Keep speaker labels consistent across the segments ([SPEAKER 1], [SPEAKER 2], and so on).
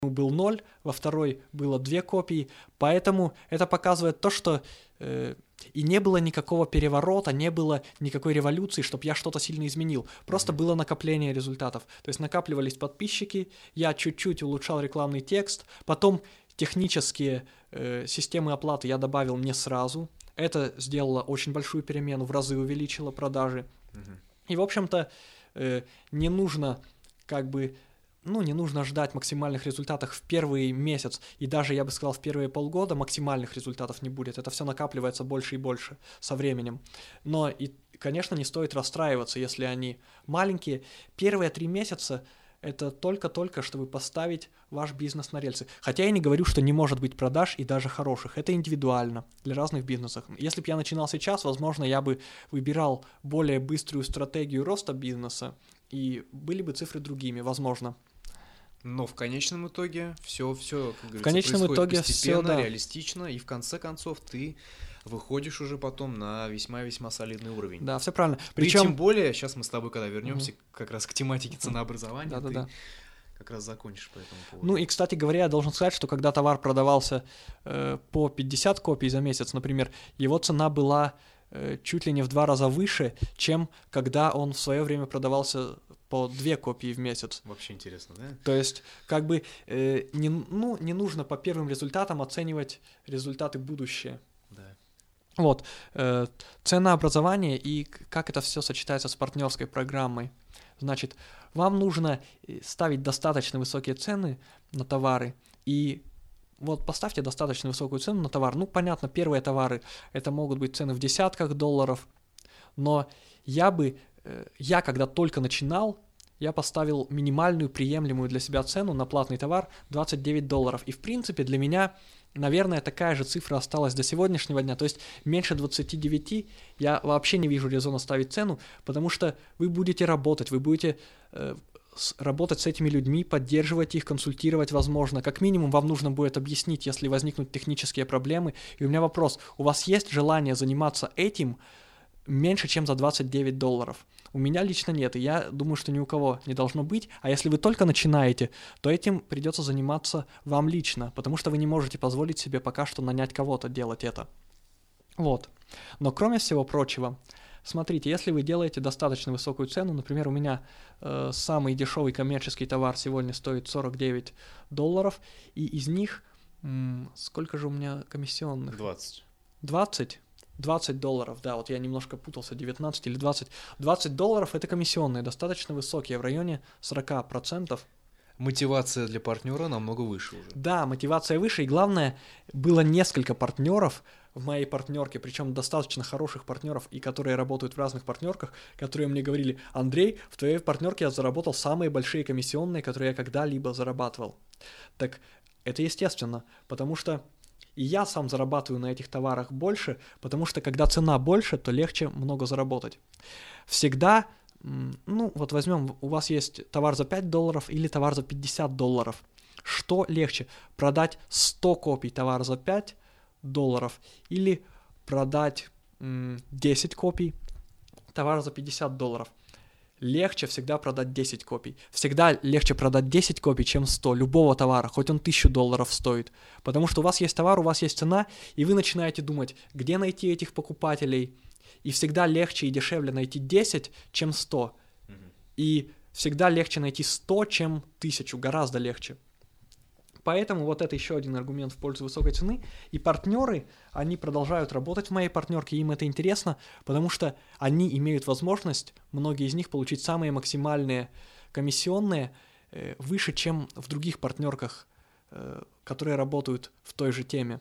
[SPEAKER 1] был 0, во второй было 2 копии, поэтому это показывает то, что и не было никакого переворота, не было никакой революции, чтобы я что-то сильно изменил. Просто было накопление результатов. То есть накапливались подписчики, я чуть-чуть улучшал рекламный текст, потом технические системы оплаты я добавил не сразу. Это сделало очень большую перемену, в разы увеличило продажи. И, в общем-то, не нужно не нужно ждать максимальных результатов в первый месяц, и даже, я бы сказал, в первые полгода максимальных результатов не будет. Это все накапливается больше и больше со временем. Но, и, конечно, не стоит расстраиваться, если они маленькие. Первые 3 месяца – это только-только, чтобы поставить ваш бизнес на рельсы. Хотя я не говорю, что не может быть продаж и даже хороших. Это индивидуально для разных бизнесов. Если бы я начинал сейчас, возможно, я бы выбирал более быструю стратегию роста бизнеса, и были бы цифры другими, возможно.
[SPEAKER 2] Но в конечном итоге все, как говорится,
[SPEAKER 1] в конечном итоге
[SPEAKER 2] постепенно,
[SPEAKER 1] все, да,
[SPEAKER 2] реалистично, и в конце концов ты выходишь уже потом на весьма-весьма солидный уровень.
[SPEAKER 1] Да, все правильно.
[SPEAKER 2] Причем... тем более, сейчас мы с тобой, когда вернемся как раз к тематике ценообразования, ты как раз закончишь по этому поводу.
[SPEAKER 1] Ну и, кстати говоря, я должен сказать, что когда товар продавался по 50 копий за месяц, например, его цена была чуть ли не в 2 раза выше, чем когда он в свое время продавался по 2 копии в месяц.
[SPEAKER 2] Вообще интересно, да?
[SPEAKER 1] То есть, не нужно по первым результатам оценивать результаты будущее.
[SPEAKER 2] Да.
[SPEAKER 1] Вот. Ценообразование и как это все сочетается с партнерской программой. Значит, вам нужно ставить достаточно высокие цены на товары, и вот поставьте достаточно высокую цену на товар. Ну, понятно, первые товары, это могут быть цены в десятках долларов, но я когда только начинал, я поставил минимальную приемлемую для себя цену на платный товар $29. И в принципе для меня, наверное, такая же цифра осталась до сегодняшнего дня. То есть меньше 29 я вообще не вижу резона ставить цену, потому что вы будете работать, вы будете работать с этими людьми, поддерживать их, консультировать, возможно. Как минимум вам нужно будет объяснить, если возникнут технические проблемы. И у меня вопрос, у вас есть желание заниматься этим меньше, чем за $29? У меня лично нет, и я думаю, что ни у кого не должно быть. А если вы только начинаете, то этим придется заниматься вам лично, потому что вы не можете позволить себе пока что нанять кого-то делать это. Вот. Но кроме всего прочего, смотрите, если вы делаете достаточно высокую цену, например, у меня самый дешевый коммерческий товар сегодня стоит $49, и из них, сколько же у меня комиссионных?
[SPEAKER 2] 20.
[SPEAKER 1] 20? $20, да, вот я немножко путался, 19 или 20. $20 это комиссионные, достаточно высокие, в районе 40%.
[SPEAKER 2] Мотивация для партнера намного выше уже.
[SPEAKER 1] Да, мотивация выше, и главное, было несколько партнеров в моей партнерке, причем достаточно хороших партнеров, и которые работают в разных партнерках, которые мне говорили: Андрей, в твоей партнерке я заработал самые большие комиссионные, которые я когда-либо зарабатывал. Так это естественно, потому что и я сам зарабатываю на этих товарах больше, потому что когда цена больше, то легче много заработать. Всегда, вот возьмем, у вас есть товар за $5 или товар за $50. Что легче? Продать 100 копий товара за $5 или продать 10 копий товара за $50? Легче всегда продать 10 копий. Всегда легче продать 10 копий, чем 100 любого товара, хоть он $1000 стоит. Потому что у вас есть товар, у вас есть цена, и вы начинаете думать, где найти этих покупателей. И всегда легче и дешевле найти 10, чем 100. И всегда легче найти 100, чем 1000, гораздо легче. Поэтому вот это еще один аргумент в пользу высокой цены. И партнеры, они продолжают работать в моей партнерке, им это интересно, потому что они имеют возможность, многие из них, получить самые максимальные комиссионные выше, чем в других партнерках, которые работают в той же теме.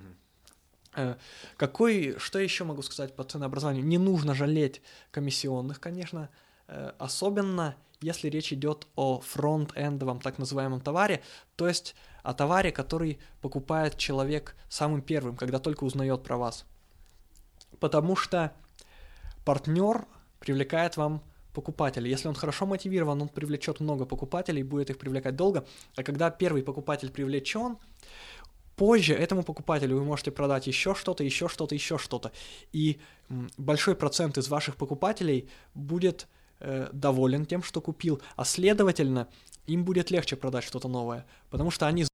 [SPEAKER 1] Что еще могу сказать по ценообразованию? Не нужно жалеть комиссионных, конечно, особенно если речь идет о фронт-эндовом так называемом товаре, то есть о товаре, который покупает человек самым первым, когда только узнает про вас. Потому что партнер привлекает вам покупателей. Если он хорошо мотивирован, он привлечет много покупателей, будет их привлекать долго. А когда первый покупатель привлечен, позже этому покупателю вы можете продать еще что-то. И большой процент из ваших покупателей будет доволен тем, что купил, а следовательно, им будет легче продать что-то новое, потому что они